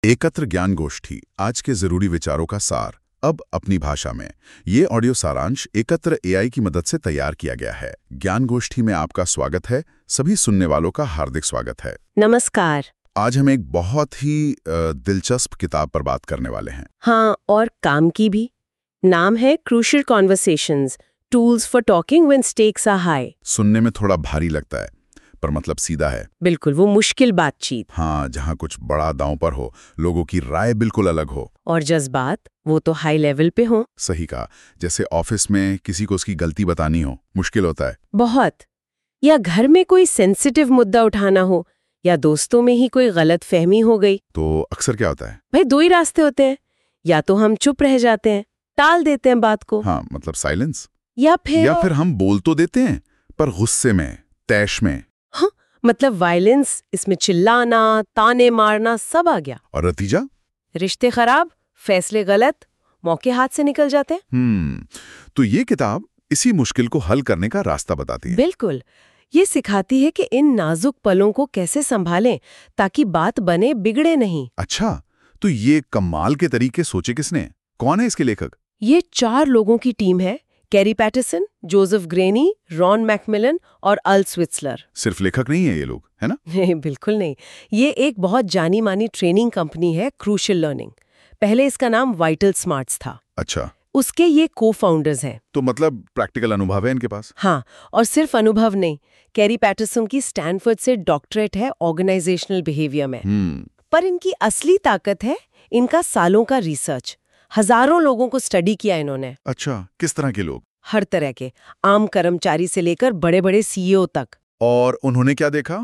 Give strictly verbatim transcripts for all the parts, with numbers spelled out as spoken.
एकत्र ज्ञान गोष्ठी, आज के जरूरी विचारों का सार, अब अपनी भाषा में। ये ऑडियो सारांश एकत्र एआई की मदद से तैयार किया गया है। ज्ञान गोष्ठी में आपका स्वागत है। सभी सुनने वालों का हार्दिक स्वागत है। नमस्कार। आज हम एक बहुत ही अ, दिलचस्प किताब पर बात करने वाले हैं। हाँ, और काम की भी। नाम है crucial conversations, tools for talking when stakes are high. सुनने में थोड़ा भारी लगता है, पर मतलब सीधा है। बिल्कुल, वो मुश्किल बातचीत। हाँ, जहाँ कुछ बड़ा दांव पर हो, लोगों की राय बिल्कुल अलग हो, और जज्बात वो तो हाई लेवल पे हो। सही कहा। जैसे ऑफिस में किसी को उसकी गलती बतानी हो, मुश्किल होता है। बहुत। या घर में कोई सेंसिटिव मुद्दा उठाना हो, या दोस्तों में ही कोई गलत फहमी हो गई। तो अक्सर क्या होता है? भाई दो ही रास्ते होते हैं, या तो हम चुप रह जाते हैं, टाल देते हैं बात को, हाँ, मतलब साइलेंस। या फिर या फिर हम बोल तो देते हैं, पर गुस्से में, तैश में। हाँ, मतलब वायलेंस, इसमें चिल्लाना, ताने मारना सब आ गया। और नतीजा? रिश्ते खराब, फैसले गलत, मौके हाथ से निकल जाते हैं। हम्म तो ये किताब इसी मुश्किल को हल करने का रास्ता बताती है। बिल्कुल, ये सिखाती है कि इन नाजुक पलों को कैसे संभालें ताकि बात बने, बिगड़े नहीं। अच्छा, तो ये कमाल के तरीके सोचे किसने? कौन है इसके लेखक? ये चार लोगों की टीम है: Kerry Patterson, Joseph Grenny, Ron McMillan और अल स्विट्जलर। सिर्फ लेखक नहीं है ये लोग, है ना? नहीं, बिल्कुल नहीं। ये एक बहुत जानी मानी ट्रेनिंग कंपनी है, क्रूशियल लर्निंग। पहले इसका नाम वाइटल स्मार्ट्स था। अच्छा, उसके ये को फाउंडर्स हैं। तो मतलब प्रैक्टिकल अनुभव है इनके पास। हाँ, और सिर्फ अनुभव नहीं, कैरी पैटरसन की स्टैनफोर्ड से डॉक्टरेट है ऑर्गेनाइजेशनल बिहेवियर में। हम्म पर इनकी असली ताकत है इनका सालों का रिसर्च। हजारों लोगों को स्टडी किया इन्होंने। अच्छा, किस तरह के लोग? हर तरह के, आम कर्मचारी से लेकर बड़े बड़े सीईओ तक। और उन्होंने क्या देखा?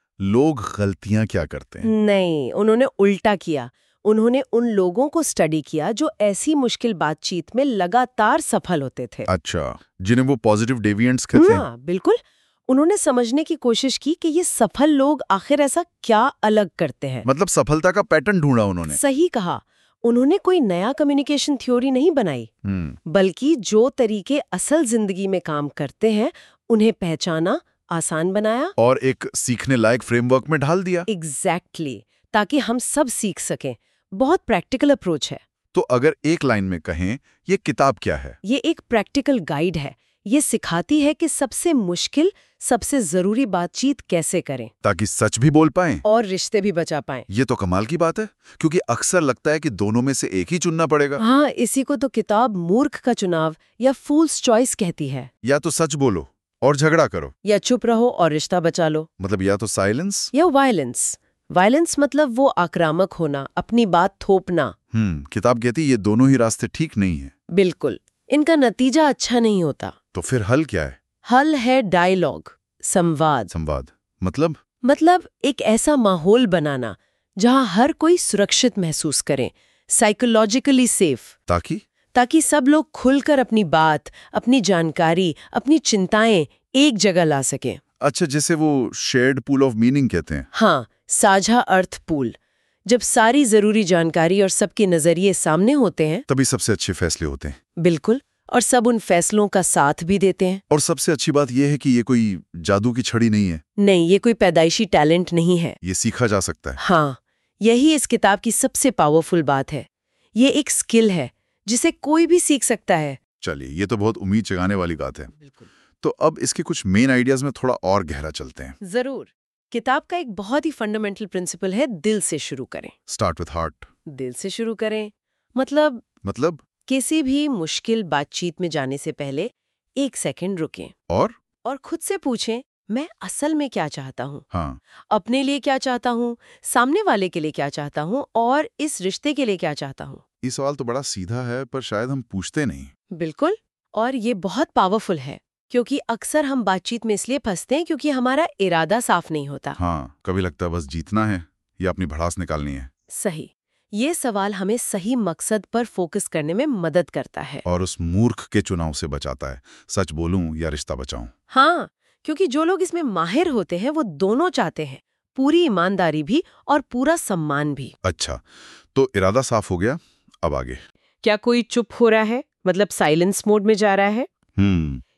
लोग गलतियां क्या करते हैं? नहीं, उन्होंने उल्टा किया। उन्होंने उन लोगों को स्टडी किया जो ऐसी मुश्किल बातचीत में लगातार सफल होते थे। अच्छा, जिन्हें वो पॉजिटिव डेविएंट्स कहते हैं। हाँ, बिल्कुल। उन्होंने समझने की कोशिश की कि ये सफल लोग आखिर ऐसा क्या अलग करते हैं। मतलब सफलता का पैटर्न ढूंढा उन्होंने। सही कहा। उन्होंने कोई नया कम्युनिकेशन थ्योरी नहीं बनाई, हम्म बल्कि जो तरीके असल जिंदगी में काम करते हैं उन्हें पहचाना, आसान बनाया। और एक सीखने लायक फ्रेमवर्क में ढाल दिया। एग्जैक्टली exactly, ताकि हम सब सीख सकें। बहुत प्रैक्टिकल अप्रोच है। तो अगर एक लाइन में कहें, ये किताब क्या है? ये एक प्रैक्टिकल गाइड है। ये सिखाती है कि सबसे मुश्किल, सबसे जरूरी बातचीत कैसे करें ताकि सच भी बोल पाएं और रिश्ते भी बचा पाएं। ये तो कमाल की बात है, क्योंकि अक्सर लगता है कि दोनों में से एक ही चुनना पड़ेगा। हाँ, इसी को तो किताब मूर्ख का चुनाव या फूल्स चॉइस कहती है। या तो सच बोलो और झगड़ा करो, या चुप रहो और रिश्ता बचा लो। मतलब या तो साइलेंस या वायलेंस। वायलेंस मतलब वो आक्रामक होना, अपनी बात थोपना। हम्म किताब कहती है ये दोनों ही रास्ते ठीक नहीं है। बिल्कुल, इनका नतीजा अच्छा नहीं होता। तो फिर हल क्या है? हल है डायलॉग, संवाद। संवाद मतलब? मतलब एक ऐसा माहौल बनाना जहां हर कोई सुरक्षित महसूस करे, साइकोलॉजिकली सेफ। ताकि ताकि सब लोग खुलकर अपनी बात, अपनी जानकारी, अपनी चिंताएं एक जगह ला सकें। अच्छा, जैसे वो शेयर्ड पूल ऑफ मीनिंग कहते हैं। हाँ, साझा अर्थ पूल। जब सारी जरूरी जानकारी और सबके नजरिए सामने होते हैं तभी सबसे अच्छे फैसले होते हैं। बिल्कुल, और सब उन फैसलों का साथ भी देते हैं। और सबसे अच्छी बात यह है कि ये कोई जादू की छड़ी नहीं है। नहीं, ये कोई पैदाइशी टैलेंट नहीं है। ये सीखा जा सकता है। हाँ, यही इस किताब की सबसे पावरफुल बात है। ये एक स्किल है जिसे कोई भी सीख सकता है। चलिए, ये तो बहुत उम्मीद जगाने वाली बात है। बिल्कुल। तो अब इसके कुछ मेन आइडियाज में थोड़ा और गहरा चलते हैं। जरूर। किताब का एक बहुत ही फंडामेंटल प्रिंसिपल है, दिल से शुरू करें। Start with heart. दिल से शुरू करें मतलब मतलब किसी भी मुश्किल बातचीत में जाने से पहले एक सेकंड रुकें और और खुद से पूछें, मैं असल में क्या चाहता हूँ? हाँ, अपने लिए क्या चाहता हूँ, सामने वाले के लिए क्या चाहता हूँ, और इस रिश्ते के लिए क्या चाहता हूँ? ये सवाल तो बड़ा सीधा है, पर शायद हम पूछते नहीं। बिल्कुल, और ये बहुत पावरफुल है, क्योंकि अक्सर हम बातचीत में इसलिए फंसते हैं क्योंकि हमारा इरादा साफ नहीं होता। हाँ, कभी लगता है बस जीतना है या अपनी भड़ास निकालनी है। सही। ये सवाल हमें सही मकसद पर फोकस करने में मदद करता है। और उस मूर्ख के चुनाव से बचाता है, सच बोलूं या रिश्ता बचाऊं। हाँ, क्योंकि जो लोग इसमें माहिर होते हैं वो दोनों चाहते हैं, पूरी ईमानदारी भी और पूरा सम्मान भी। अच्छा, तो इरादा साफ हो गया, अब आगे? क्या कोई चुप हो रहा है, मतलब साइलेंस मोड में जा रहा है? हम्म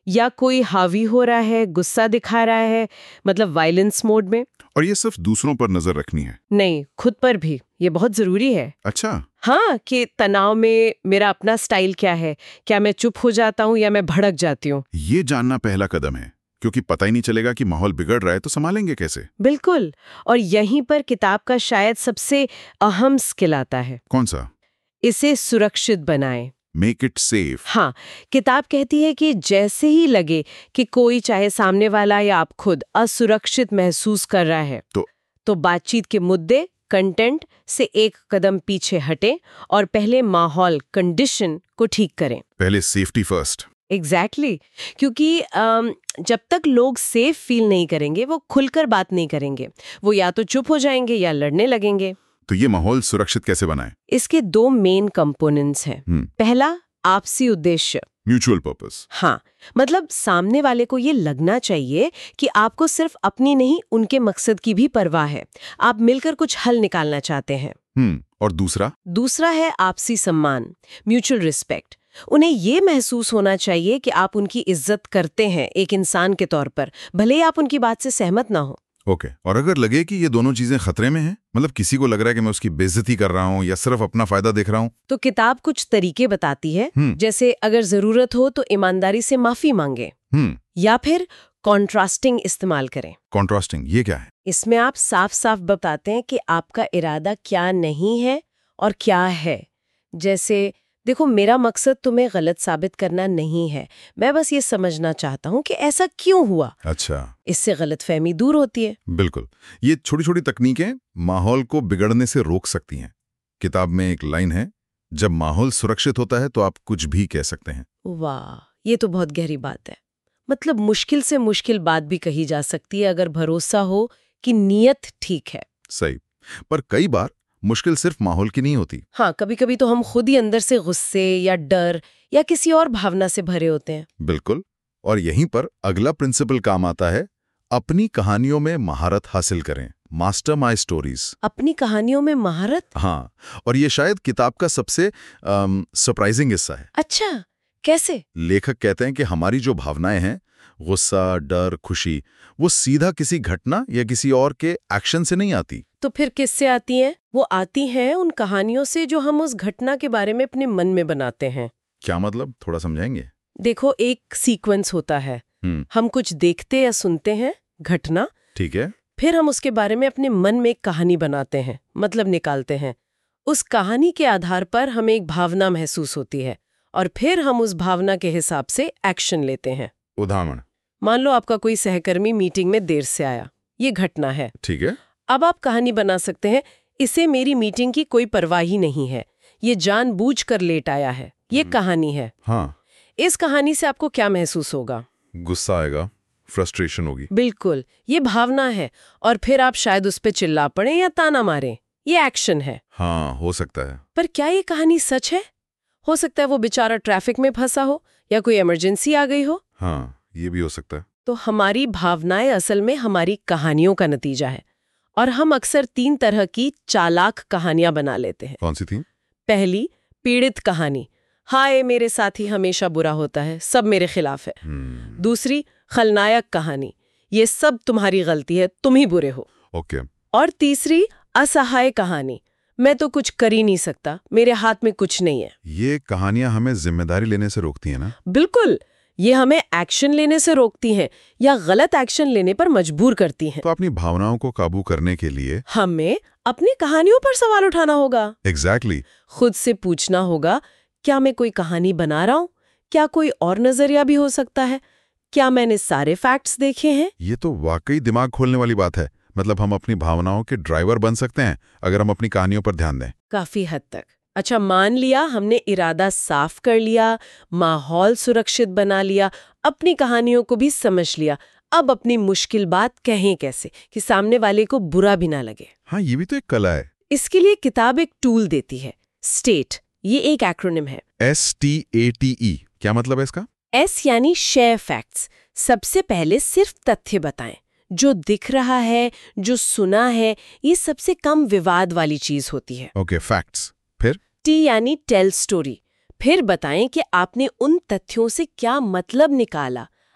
या कोई हावी हो रहा है, गुस्सा दिखा रहा है, मतलब वायलेंस मोड में। और ये सिर्फ दूसरों पर नजर रखनी है? नहीं, खुद पर भी। ये बहुत जरूरी है। अच्छा। हाँ, कि तनाव में मेरा अपना स्टाइल क्या है, क्या मैं चुप हो जाता हूँ या मैं भड़क जाती हूँ। ये जानना पहला कदम है, क्योंकि पता ही नहीं चलेगा कि माहौल बिगड़ रहा है तो संभालेंगे कैसे। बिल्कुल। और यहीं पर किताब का शायद सबसे अहम स्किल आता है। कौन सा? इसे सुरक्षित बनाएं। Make it safe. हाँ, किताब कहती है कि जैसे ही लगे कि कोई, चाहे सामने वाला या आप खुद, असुरक्षित महसूस कर रहा है तो तो बातचीत के मुद्दे, कंटेंट से एक कदम पीछे हटें और पहले माहौल, कंडीशन को ठीक करें। पहले सेफ्टी फर्स्ट। Exactly exactly. क्योंकि अम, जब तक लोग सेफ फील नहीं करेंगे वो खुलकर बात नहीं करेंगे। वो या तो चुप हो जाएंगे या लड़ने लगेंगे। तो ये माहौल सुरक्षित कैसे बनाए? इसके दो मेन कंपोनेंट्स हैं। पहला, आपसी उद्देश्य, म्यूचुअल पर्पस। हाँ, मतलब सामने वाले को ये लगना चाहिए कि आपको सिर्फ अपनी नहीं, उनके मकसद की भी परवाह है। आप मिलकर कुछ हल निकालना चाहते हैं। हम्म और दूसरा? दूसरा है आपसी सम्मान, म्यूचुअल रिस्पेक्ट। उन्हें ये महसूस होना चाहिए कि आप उनकी इज्जत करते हैं एक इंसान के तौर पर, भले ही आप उनकी बात से सहमत ना हो। Okay okay. और अगर लगे कि ये दोनों चीजें खतरे में हैं, मतलब किसी को लग रहा है कि मैं उसकी बेइज्जती कर रहा हूँ या सिर्फ अपना फायदा देख रहा हूँ, तो किताब कुछ तरीके बताती है। जैसे अगर जरूरत हो तो ईमानदारी से माफी मांगे, या फिर कॉन्ट्रास्टिंग इस्तेमाल करें। कॉन्ट्रास्टिंग ये क्या है? इसमें आप साफ साफ बताते हैं कि आपका इरादा क्या नहीं है और क्या है। जैसे, देखो, मेरा मकसद तुम्हें गलत साबित करना नहीं है, मैं बस ये समझना चाहता हूँ कि ऐसा क्यों हुआ। अच्छा। इससे गलतफहमी दूर होती है। बिल्कुल। ये छोटी छोटी तकनीकें माहौल को बिगड़ने से रोक सकती हैं। किताब में एक लाइन है, जब माहौल सुरक्षित होता है तो आप कुछ भी कह सकते हैं। वाह, ये तो बहुत गहरी बात है। मतलब मुश्किल से मुश्किल बात भी कही जा सकती है अगर भरोसा हो कि नीयत ठीक है। सही। पर कई बार मुश्किल सिर्फ माहौल की नहीं होती। हाँ, कभी कभी तो हम खुद ही अंदर से गुस्से या डर या किसी और भावना से भरे होते हैं। बिल्कुल। और यहीं पर अगला प्रिंसिपल काम आता है, अपनी कहानियों में महारत हासिल करें। Master my stories. अपनी कहानियों में महारत? हाँ, और ये शायद किताब का सबसे सरप्राइजिंग हिस्सा है। अच्छा, कैसे? लेखक कहते हैं कि हमारी जो भावनाएं हैं, गुस्सा, डर, खुशी, वो सीधा किसी घटना या किसी और के एक्शन से नहीं आती। तो फिर किससे आती हैं? वो आती हैं उन कहानियों से जो हम उस घटना के बारे में अपने मन में बनाते हैं। क्या मतलब, थोड़ा समझाएंगे? देखो, एक सीक्वेंस होता है। हम कुछ देखते या सुनते हैं, घटना, ठीक है। फिर हम उसके बारे में अपने मन में एक कहानी बनाते हैं, मतलब निकालते हैं। उस कहानी के आधार पर हमें एक भावना महसूस होती है और फिर हम उस भावना के हिसाब से एक्शन लेते हैं। उदाहरण? मान लो आपका कोई सहकर्मी मीटिंग में देर से आया, ये घटना है। ठीक है। अब आप कहानी बना सकते हैं, इसे मेरी मीटिंग की कोई परवाह ही नहीं है, ये जानबूझकर लेट आया है, ये कहानी है। हाँ। इस कहानी से आपको क्या महसूस होगा? गुस्सा आएगा, फ्रस्ट्रेशन होगी। बिल्कुल, ये भावना है। और फिर आप शायद उस पे चिल्ला पड़े या ताना मारें, ये एक्शन है। हाँ, हो सकता है। पर क्या ये कहानी सच है? हो सकता है वो बेचारा ट्रैफिक में फंसा हो या कोई इमरजेंसी आ गई हो। हाँ, ये भी हो सकता है। तो हमारी भावनाएं असल में हमारी कहानियों का नतीजा है। और हम अक्सर तीन तरह की चालाक कहानियां बना लेते हैं। कौन सी थी? पहली, पीड़ित कहानी, हाय मेरे साथ ही हमेशा बुरा होता है, सब मेरे खिलाफ है। hmm. दूसरी, खलनायक कहानी, ये सब तुम्हारी गलती है, तुम ही बुरे हो। ओके। okay. और तीसरी, असहाय कहानी, मैं तो कुछ कर ही नहीं सकता, मेरे हाथ में कुछ नहीं है। ये कहानियां हमें जिम्मेदारी लेने से रोकती हैं ना? बिल्कुल, ये हमें एक्शन लेने से रोकती हैं या गलत एक्शन लेने पर मजबूर करती हैं। तो अपनी भावनाओं को काबू करने के लिए हमें अपनी कहानियों पर सवाल उठाना होगा। Exactly exactly. खुद से पूछना होगा, क्या मैं कोई कहानी बना रहा हूँ? क्या कोई और नजरिया भी हो सकता है? क्या मैंने सारे फैक्ट्स देखे हैं? ये तो वाकई दिमाग खोलने वाली बात है। मतलब हम अपनी भावनाओं के ड्राइवर बन सकते हैं अगर हम अपनी कहानियों पर ध्यान दें। काफी हद तक। अच्छा, मान लिया हमने इरादा साफ कर लिया, माहौल सुरक्षित बना लिया, अपनी कहानियों को भी समझ लिया। अब अपनी मुश्किल बात कहें कैसे कि सामने वाले को बुरा भी ना लगे। हाँ, ये भी तो एक कला है। इसके लिए किताब एक टूल देती है, स्टेट। ये एक एक्रोनिम है, S T A T E. क्या मतलब है इसका? एस यानी शेयर फैक्ट्स। सबसे पहले सिर्फ तथ्य बताएं, जो दिख रहा है, जो सुना है, ये सबसे कम विवाद वाली चीज होती है। Okay, facts. फिर टी यानी टेल स्टोरी। फिर बताएं कि आपने उन तथ्यों से क्या मतलब निकाला,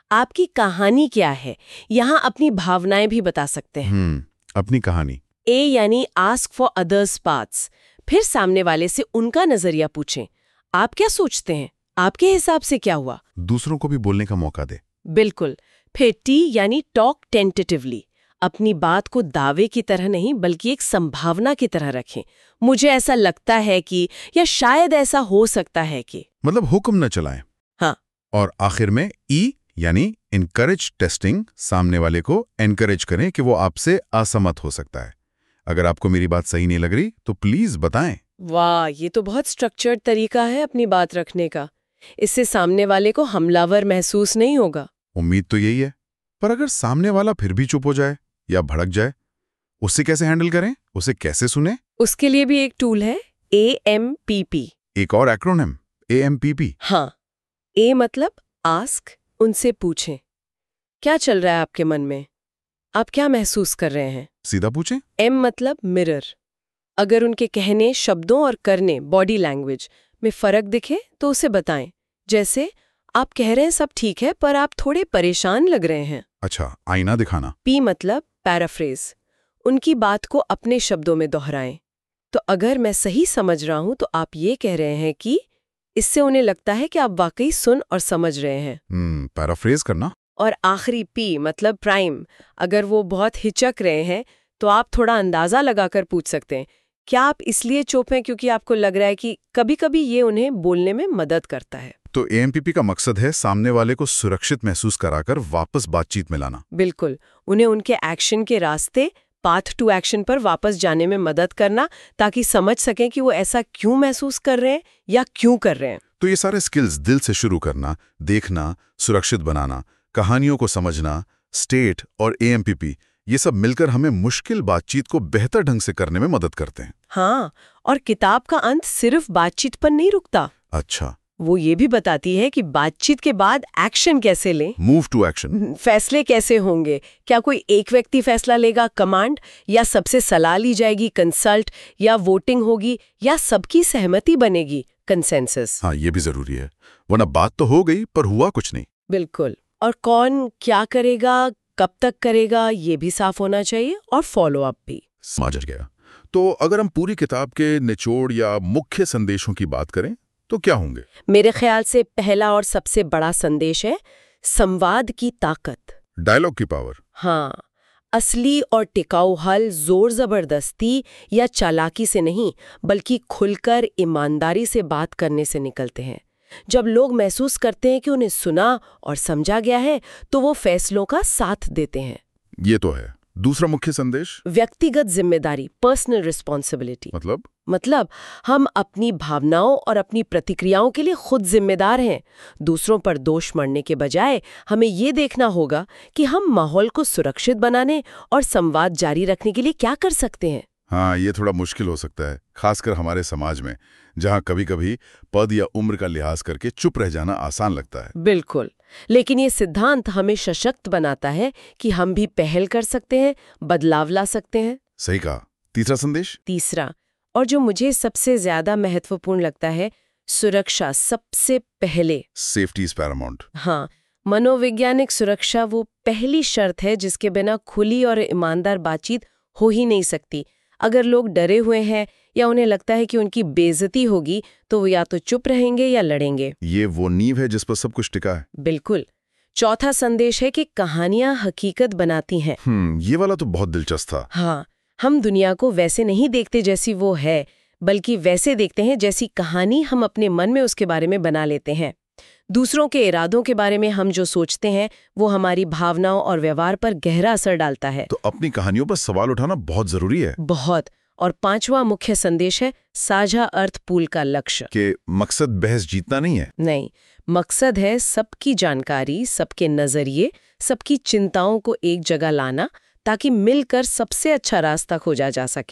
आपकी कहानी क्या है। यहाँ अपनी भावनाएं भी बता सकते हैं। हम्म अपनी कहानी। ए यानी आस्क फॉर अदर्स पाथ्स। फिर सामने वाले से उनका नजरिया पूछें। आप क्या सोचते हैं, आपके हिसाब से क्या हुआ। दूसरों को भी बोलने का मौका दे। बिल्कुल। फिर टी यानी टॉक टेंटेटिवली। अपनी बात को दावे की तरह नहीं बल्कि एक संभावना की तरह रखें। मुझे ऐसा लगता है कि, या शायद ऐसा हो सकता है कि। मतलब हुक्म न चलाएं। हाँ। और आखिर में ई यानी इनकरेज टेस्टिंग। सामने वाले को एनकरेज करें कि वो आपसे असहमत हो सकता है। अगर आपको मेरी बात सही नहीं लग रही तो प्लीज बताएं। वाह, ये तो बहुत स्ट्रक्चर्ड तरीका है अपनी बात रखने का। इससे सामने वाले को हमलावर महसूस नहीं होगा। उम्मीद तो यही है। पर अगर सामने वाला फिर भी चुप हो जाए या भड़क जाए, उससे कैसे हैंडल करें, उसे कैसे सुने? उसके लिए भी एक टूल है, ए एम पी पी। एक और acronym, A M P P. हाँ। ए मतलब आस्क, उनसे पूछें क्या चल रहा है आपके मन में, आप क्या महसूस कर रहे हैं। सीधा पूछें। एम मतलब मिरर। अगर उनके कहने, शब्दों और करने, बॉडी लैंग्वेज में फर्क दिखे तो उसे बताएं। जैसे आप कह रहे हैं सब ठीक है पर आप थोड़े परेशान लग रहे हैं। अच्छा, आईना दिखाना। पी मतलब पैराफ्रेज। उनकी बात को अपने शब्दों में दोहराएं। तो अगर मैं सही समझ रहा हूं तो आप ये कह रहे हैं कि, इससे उन्हें लगता है कि आप वाकई सुन और समझ रहे हैं। हम्म पैराफ्रेज करना। और आखिरी पी मतलब प्राइम। अगर वो बहुत हिचक रहे हैं तो आप थोड़ा अंदाजा लगाकर पूछ सकते हैं, क्या आप इसलिए चुप हैं क्योंकि आपको लग रहा है कि कभी कभी ये उन्हें बोलने में मदद करता है। तो ए एम पी पी का मकसद है सामने वाले को सुरक्षित महसूस कराकर वापस बातचीत में लाना। बिल्कुल। उन्हें उनके एक्शन के रास्ते, पाथ टू एक्शन पर वापस जाने में मदद करना, ताकि समझ सकें कि वो ऐसा क्यों महसूस कर रहे हैं या क्यों कर रहे हैं। तो ये सारे स्किल्स, दिल से शुरू करना, देखना, सुरक्षित बनाना, कहानियों को समझना, स्टेट और ए एम पी पी, ये सब मिलकर हमें मुश्किल बातचीत को बेहतर ढंग से करने में मदद करते हैं। हाँ, और किताब का अंत सिर्फ बातचीत पर नहीं रुकता। अच्छा। वो ये भी बताती है कि बातचीत के बाद एक्शन कैसे लें। Move to action. फैसले कैसे होंगे। क्या कोई एक व्यक्ति फैसला लेगा, कमांड, या सबसे सलाह ली जाएगी, कंसल्ट, या वोटिंग होगी, या सबकी सहमति बनेगी, कंसेंसस। हाँ, ये भी जरूरी है, वरना बात तो हो गई पर हुआ कुछ नहीं। बिल्कुल। और कौन क्या करेगा, कब तक करेगा, ये भी साफ होना चाहिए, और फॉलो अप भी। समझ गया। तो अगर हम पूरी किताब के निचोड़ या मुख्य संदेशों की बात करें तो क्या होंगे? मेरे ख्याल से पहला और सबसे बड़ा संदेश है संवाद की ताकत, डायलॉग की पावर। हाँ, असली और टिकाऊ हल जोर जबरदस्ती या चालाकी से नहीं बल्कि खुलकर ईमानदारी से बात करने से निकलते हैं। जब लोग महसूस करते हैं कि उन्हें सुना और समझा गया है तो वो फैसलों का साथ देते हैं। ये तो है। दूसरा मुख्य संदेश, व्यक्तिगत जिम्मेदारी, पर्सनल रिस्पॉन्सिबिलिटी। मतलब मतलब हम अपनी भावनाओं और अपनी प्रतिक्रियाओं के लिए खुद जिम्मेदार हैं। दूसरों पर दोष मढ़ने के बजाय हमें ये देखना होगा कि हम माहौल को सुरक्षित बनाने और संवाद जारी रखने के लिए क्या कर सकते हैं। हाँ, ये थोड़ा मुश्किल हो सकता है, खासकर हमारे समाज में जहाँ कभी-कभी पद या उम्र का लिहाज करके चुप रह जाना आसान लगता है। बिल्कुल। लेकिन ये सिद्धांत हमें सशक्त बनाता है कि हम भी पहल कर सकते हैं, बदलाव ला सकते हैं। सही कहा। तीसरा संदेश? तीसरा, और जो मुझे सबसे ज्यादा महत्वपूर्ण लगता है, सुरक्षा सबसे पहले। Safety is paramount. हाँ, मनोवैज्ञानिक सुरक्षा वो पहली शर्त है जिसके बिना खुली और ईमानदार बातचीत हो ही नहीं सकती। अगर लोग डरे हुए हैं या उन्हें लगता है कि उनकी बेइज्जती होगी तो वो या तो चुप रहेंगे या लड़ेंगे। ये वो नींव है जिस पर सब कुछ टिका है। बिल्कुल। चौथा संदेश है कि कहानियां हकीकत बनाती हैं। हम्म ये वाला तो बहुत दिलचस्प था। हाँ, हम दुनिया को वैसे नहीं देखते जैसी वो है, बल्कि वैसे देखते हैं जैसी कहानी हम अपने मन में उसके बारे में बना लेते हैं। दूसरों के इरादों के बारे में हम जो सोचते हैं वो हमारी भावनाओं और व्यवहार पर गहरा असर डालता है। तो अपनी कहानियों पर सवाल उठाना बहुत जरूरी है। बहुत। और पांचवा मुख्य संदेश है साझा अर्थ पूल का लक्ष्य। कि मकसद बहस जीतना नहीं है। नहीं, मकसद है सबकी जानकारी, सबके नजरिए, सबकी चिंताओं को एक जगह लाना ताकि मिलकर सबसे अच्छा रास्ता खोजा जा सके।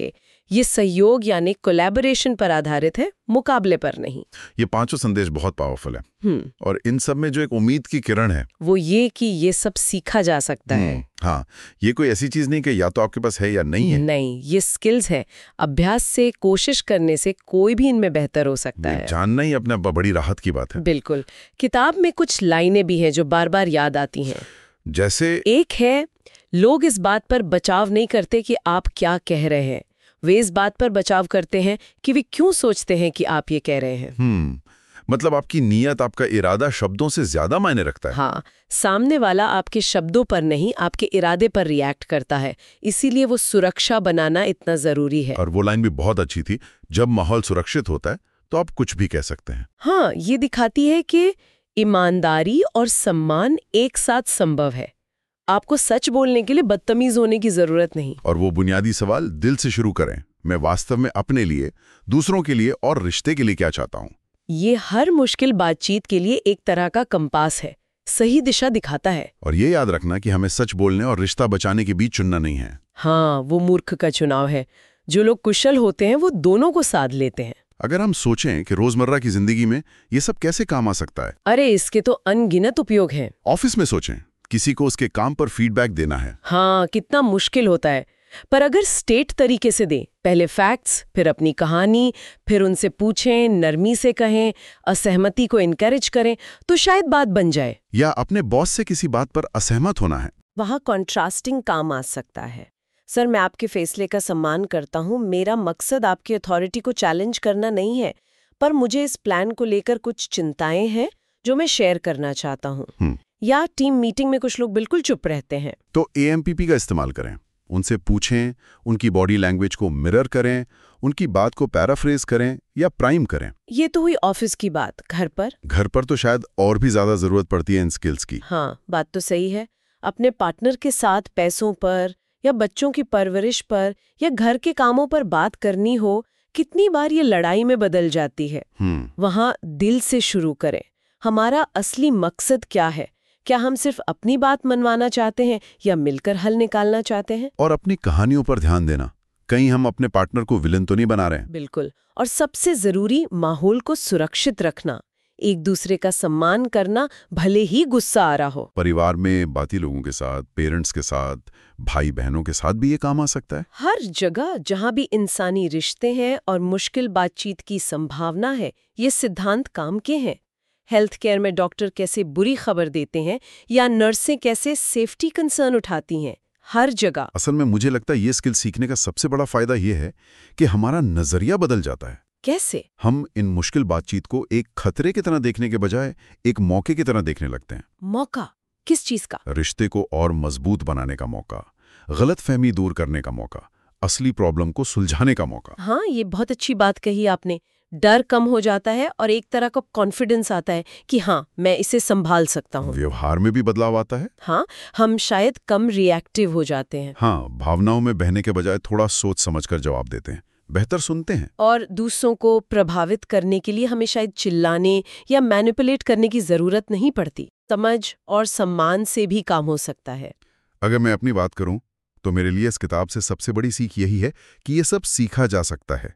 ये सहयोग यानी कोलैबोरेशन पर आधारित है, मुकाबले पर नहीं। ये पांचों संदेश बहुत पावरफुल है। हम्म और इन सब में जो एक उम्मीद की किरण है वो ये कि ये सब सीखा जा सकता है। हाँ, ये कोई ऐसी चीज नहीं कि या तो आपके पास है या नहीं है। नहीं, ये स्किल्स है। अभ्यास से, कोशिश करने से कोई भी इनमें बेहतर हो सकता है। जानना ही अपना बड़ी राहत की बात है। बिल्कुल। किताब में कुछ लाइनें भी हैं जो बार बार याद आती हैं। जैसे एक है, लोग इस बात पर बचाव नहीं करते कि आप क्या कह रहे हैं, वे इस बात पर बचाव करते हैं कि वे क्यों सोचते हैं कि आप ये कह रहे हैं। हम्म मतलब आपकी नीयत, आपका इरादा शब्दों से ज्यादा मायने रखता है। हाँ, सामने वाला आपके शब्दों पर नहीं, आपके इरादे पर रिएक्ट करता है। इसीलिए वो सुरक्षा बनाना इतना जरूरी है। और वो लाइन भी बहुत अच्छी थी, जब माहौल सुरक्षित होता है तो आप कुछ भी कह सकते हैं। हाँ, ये दिखाती है कि ईमानदारी और सम्मान एक साथ संभव है। आपको सच बोलने के लिए बदतमीज होने की जरूरत नहीं। और वो बुनियादी सवाल दिल से शुरू करें, मैं वास्तव में अपने लिए, दूसरों के लिए और रिश्ते के लिए क्या चाहता हूँ। ये हर मुश्किल बातचीत के लिए एक तरह का कंपास है, सही दिशा दिखाता है। और ये याद रखना कि हमें सच बोलने और रिश्ता बचाने के बीच चुनना नहीं है। हाँ, वो मूर्ख का चुनाव है। जो लोग कुशल होते हैं वो दोनों को साध लेते हैं। अगर हम सोचें कि रोजमर्रा की जिंदगी में ये सब कैसे काम आ सकता है। अरे, इसके तो अनगिनत उपयोग हैं। ऑफिस में सोचें, किसी को उसके काम पर फीडबैक देना है। हाँ, कितना मुश्किल होता है। पर अगर स्टेट तरीके से दें, पहले फैक्ट्स, फिर अपनी कहानी, फिर उनसे पूछें, नरमी से कहें, असहमति को इनकरेज करें, तो शायद बात बन जाए। या अपने बॉस से किसी बात पर असहमत होना है, वहाँ कॉन्ट्रास्टिंग काम आ सकता है। सर, मैं आपके फैसले का सम्मान करता हूँ, मेरा मकसद आपकी अथॉरिटी को चैलेंज करना नहीं है, पर मुझे इस प्लान को लेकर कुछ चिंताएं हैं जो मैं शेयर करना चाहता हूँ। या टीम मीटिंग में कुछ लोग बिल्कुल चुप रहते हैं, तो ए एम पी पी का इस्तेमाल करें। उनसे पूछें, उनकी बॉडी लैंग्वेज को मिरर करें, उनकी बात को पैराफ्रेज करें या प्राइम करें। ये तो हुई ऑफिस की बात। घर पर घर पर तो शायद और भी ज्यादा जरूरत पड़ती है इन स्किल्स की। हाँ, बात तो सही है। अपने पार्टनर के साथ पैसों पर या बच्चों की परवरिश पर या घर के कामों पर बात करनी हो, कितनी बार ये लड़ाई में बदल जाती है। वहाँ दिल से शुरू करें। हमारा असली मकसद क्या है? क्या हम सिर्फ अपनी बात मनवाना चाहते हैं या मिलकर हल निकालना चाहते हैं? और अपनी कहानियों पर ध्यान देना, कहीं हम अपने पार्टनर को विलन तो नहीं बना रहे हैं। बिल्कुल। और सबसे जरूरी, माहौल को सुरक्षित रखना, एक दूसरे का सम्मान करना, भले ही गुस्सा आ रहा हो। परिवार में बाकी लोगों के साथ, पेरेंट्स के साथ, भाई बहनों के साथ भी ये काम आ सकता है। हर जगह जहाँ भी इंसानी रिश्ते हैं और मुश्किल बातचीत की संभावना है, ये सिद्धांत काम के हैं। हेल्थ केयर में डॉक्टर कैसे बुरी खबर देते हैं या नर्सें कैसे सेफ्टी कंसर्न उठाती हैं, हर जगह। असल में मुझे लगता है ये स्किल सीखने का सबसे बड़ा फायदा ये है कि हमारा नजरिया बदल जाता है। कैसे? हम इन मुश्किल बातचीत को एक खतरे की तरह देखने के बजाय एक मौके की तरह देखने लगते हैं। मौका? किस चीज का? रिश्ते को और मजबूत बनाने का मौका, गलतफहमी दूर करने का मौका, असली प्रॉब्लम को सुलझाने का मौका। हाँ, ये बहुत अच्छी बात कही आपने। डर कम हो जाता है और एक तरह का कॉन्फिडेंस आता है कि हाँ, मैं इसे संभाल सकता हूँ। व्यवहार में भी बदलाव आता है। हाँ, हम शायद कम रिएक्टिव हो जाते हैं। हाँ, भावनाओं में बहने के बजाय थोड़ा सोच समझकर जवाब देते हैं, बेहतर सुनते हैं। और दूसरों को प्रभावित करने के लिए हमें शायद चिल्लाने या मैनिपुलेट करने की जरूरत नहीं पड़ती। समझ और सम्मान से भी काम हो सकता है। अगर मैं अपनी बात करूं तो मेरे लिए इस किताब से सबसे बड़ी सीख यही है कि ये सब सीखा जा सकता है।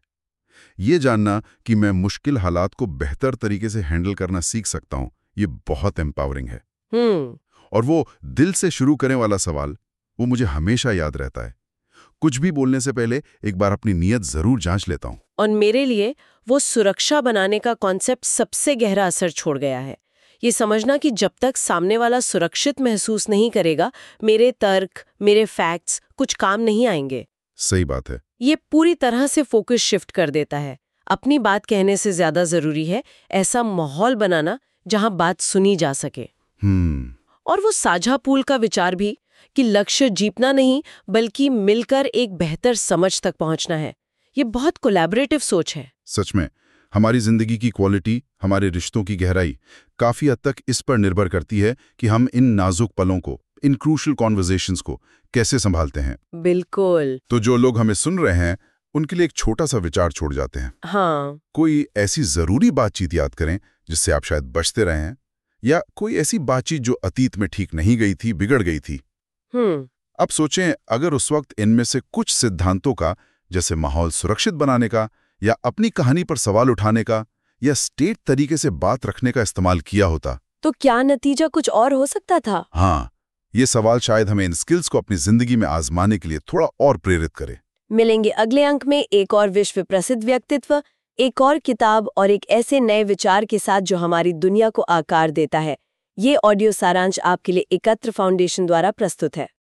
ये जानना कि मैं मुश्किल हालात को बेहतर तरीके से हैंडल करना सीख सकता हूं, ये बहुत एम्पावरिंग है। हम्म और वो दिल से शुरू करने वाला सवाल, वो मुझे हमेशा याद रहता है। कुछ भी बोलने से पहले एक बार अपनी नीयत जरूर जांच लेता हूं। और मेरे लिए वो सुरक्षा बनाने का कॉन्सेप्ट सबसे गहरा असर छोड़ गया है। ये समझना कि जब तक सामने वाला सुरक्षित महसूस नहीं करेगा, मेरे तर्क, मेरे फैक्ट्स कुछ काम नहीं आएंगे। सही बात है। ये पूरी तरह से फोकस शिफ्ट कर देता है। अपनी बात कहने से ज्यादा जरूरी है ऐसा माहौल बनाना जहां बात सुनी जा सके। हम्म और वो साझा पूल का विचार भी, कि लक्ष्य जीतना नहीं बल्कि मिलकर एक बेहतर समझ तक पहुंचना है, ये बहुत कोलैबोरेटिव सोच है। सच में हमारी जिंदगी की क्वालिटी, हमारे रिश्तों की गहराई काफी हद तक इस पर निर्भर करती है कि हम इन नाजुक पलों को, इन क्रूशल कॉन्वर्सेशंस को कैसे संभालते हैं। बिल्कुल। तो जो लोग हमें सुन रहे हैं उनके लिए एक छोटा सा विचार छोड़ जाते हैं। हाँ। कोई ऐसी जरूरी बातचीत याद करें जिससे आप शायद बचते रहे हैं, या कोई ऐसी बातचीत जो अतीत में ठीक नहीं गई थी, बिगड़ गई थी। हम्म अब सोचें, अगर उस वक्त इनमें से कुछ सिद्धांतों का जैसे माहौल सुरक्षित बनाने का, या अपनी कहानी पर सवाल उठाने का, या स्टेट तरीके से बात रखने का इस्तेमाल किया होता। तो क्या नतीजा कुछ और हो सकता था? हाँ, ये सवाल शायद हमें इन स्किल्स को अपनी जिंदगी में आजमाने के लिए थोड़ा और प्रेरित करे। मिलेंगे अगले अंक में एक और विश्व प्रसिद्ध व्यक्तित्व, एक और किताब और एक ऐसे नए विचार के साथ जो हमारी दुनिया को आकार देता है। ये ऑडियो सारांश आपके लिए एकत्र फाउंडेशन द्वारा प्रस्तुत है।